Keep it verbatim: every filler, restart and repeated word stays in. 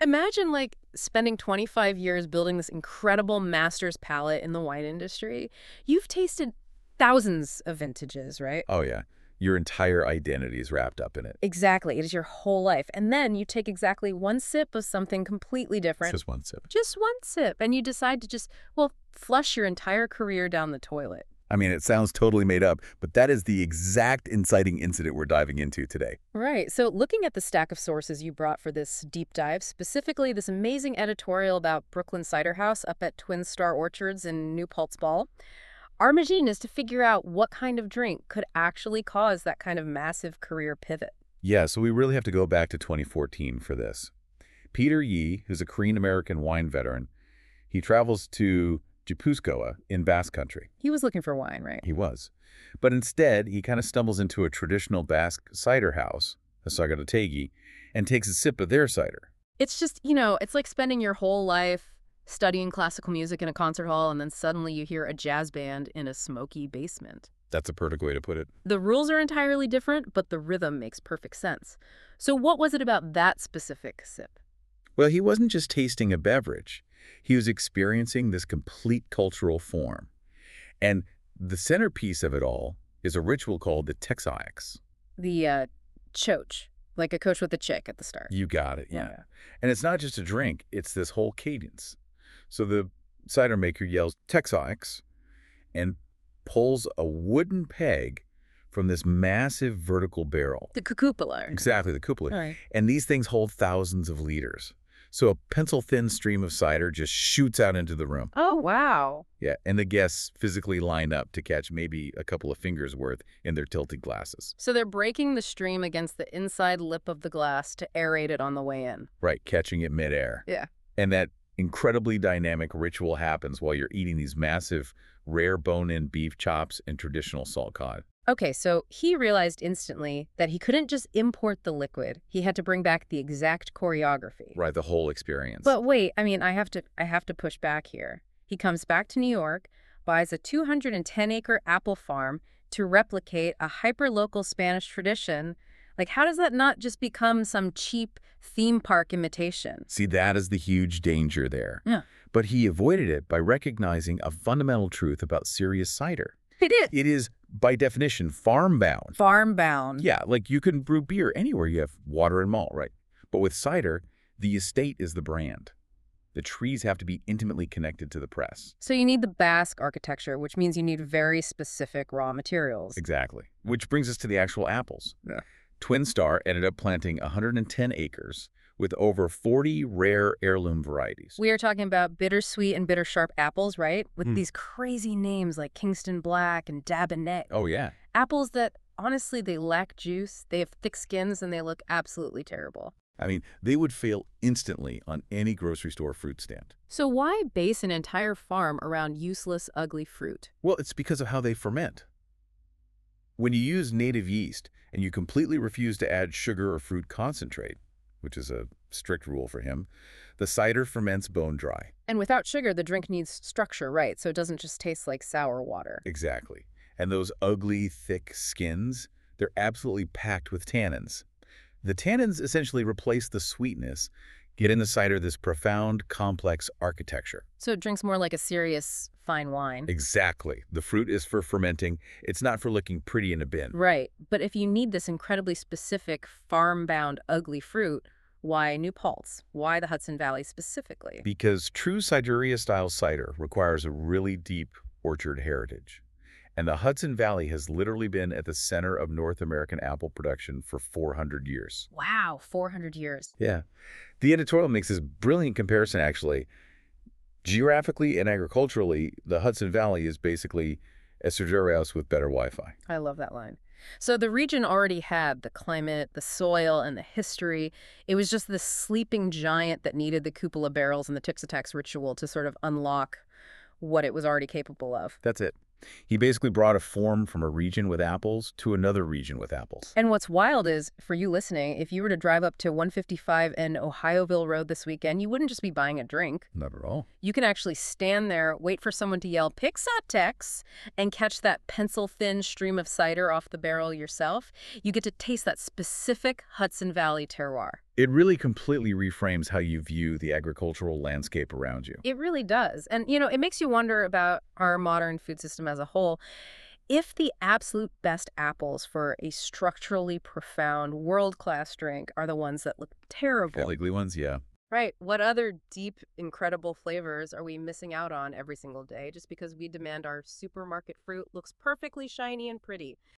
Imagine, like, spending twenty-five years building this incredible master's palate in the wine industry. You've tasted thousands of vintages, right? Oh, yeah. Your entire identity is wrapped up in it. Exactly. It is your whole life. And then you take exactly one sip of something completely It's different. just one sip. Just one sip. And you decide to just, well, flush your entire career down the toilet. I mean, it sounds totally made up, but that is the exact inciting incident we're diving into today. Right. So looking at the stack of sources you brought for this deep dive, specifically this amazing editorial about Brooklyn Cider House up at Twin Star Orchards in New Paltz Ball, our mission is to figure out what kind of drink could actually cause that kind of massive career pivot. Yeah, so we really have to go back to twenty fourteen for this. Peter Yee, who's a Korean-American wine veteran, he travels to Gipuzkoa in Basque Country. He was looking for wine, right? He was. But instead, he kind of stumbles into a traditional Basque cider house, a Sagadategi, and takes a sip of their cider. It's just, you know, it's like spending your whole life studying classical music in a concert hall, and then suddenly you hear a jazz band in a smoky basement. That's a perfect way to put it. The rules are entirely different, but the rhythm makes perfect sense. So what was it about that specific sip? Well, he wasn't just tasting a beverage. He was experiencing this complete cultural form. And the centerpiece of it all is a ritual called the Texaix. The uh, choach, like a coach with a chick at the start. You got it, yeah. Oh, yeah. And it's not just a drink, it's this whole cadence. So the cider maker yells Texaix and pulls a wooden peg from this massive vertical barrel. The cupola. Exactly, the cupola. All right. And these things hold thousands of liters. So a pencil-thin stream of cider just shoots out into the room. Oh, wow. Yeah, and the guests physically line up to catch maybe a couple of fingers worth in their tilted glasses. So they're breaking the stream against the inside lip of the glass to aerate it on the way in. Right, catching it midair. Yeah. And that incredibly dynamic ritual happens while you're eating these massive, rare bone-in beef chops and traditional salt cod. Okay, so he realized instantly that he couldn't just import the liquid. He had to bring back the exact choreography. Right, the whole experience. But wait, I mean, I have to I have to push back here. He comes back to New York, buys a two hundred ten acre apple farm to replicate a hyper-local Spanish tradition. Like, how does that not just become some cheap theme park imitation? See, that is the huge danger there. Yeah. But he avoided it by recognizing a fundamental truth about serious cider. He did. It is, by definition, farm-bound. Farm-bound. Yeah, like you can brew beer anywhere you have water and malt, right? But with cider, the estate is the brand. The trees have to be intimately connected to the press. So you need the Basque architecture, which means you need very specific raw materials. Exactly. Which brings us to the actual apples. Yeah. Twin Star ended up planting one hundred ten acres with over forty rare heirloom varieties. We are talking about bittersweet and bitter sharp apples, right? With Mm. these crazy names like Kingston Black and Dabinet. Oh, yeah. Apples that, honestly, they lack juice, they have thick skins, and they look absolutely terrible. I mean, they would fail instantly on any grocery store fruit stand. So why base an entire farm around useless, ugly fruit? Well, it's because of how they ferment. When you use native yeast and you completely refuse to add sugar or fruit concentrate, which is a strict rule for him, the cider ferments bone dry. And without sugar, the drink needs structure, right? So it doesn't just taste like sour water. Exactly. And those ugly, thick skins, they're absolutely packed with tannins. The tannins essentially replace the sweetness, get in the cider this profound, complex architecture. So it drinks more like a serious, fine wine. Exactly. The fruit is for fermenting. It's not for looking pretty in a bin. Right. But if you need this incredibly specific, farm-bound, ugly fruit, why New Paltz? Why the Hudson Valley specifically? Because true Sideria-style cider requires a really deep orchard heritage. And the Hudson Valley has literally been at the center of North American apple production for four hundred years. Wow, four hundred years. Yeah. The editorial makes this brilliant comparison, actually. Geographically and agriculturally, the Hudson Valley is basically a Sideria house with better Wi-Fi. I love that line. So the region already had the climate, the soil, and the history. It was just this sleeping giant that needed the cupola barrels and the Tixatax ritual to sort of unlock what it was already capable of. That's it. He basically brought a form from a region with apples to another region with apples. And what's wild is, for you listening, if you were to drive up to one fifty-five and Ohioville Road this weekend, you wouldn't just be buying a drink. Not at all. You can actually stand there, wait for someone to yell, Pixatex, and catch that pencil-thin stream of cider off the barrel yourself. You get to taste that specific Hudson Valley terroir. It really completely reframes how you view the agricultural landscape around you. It really does. And, you know, it makes you wonder about our modern food system as a whole. If the absolute best apples for a structurally profound, world-class drink are the ones that look The terrible, ugly ones, yeah. right? What other deep, incredible flavors are we missing out on every single day just because we demand our supermarket fruit looks perfectly shiny and pretty?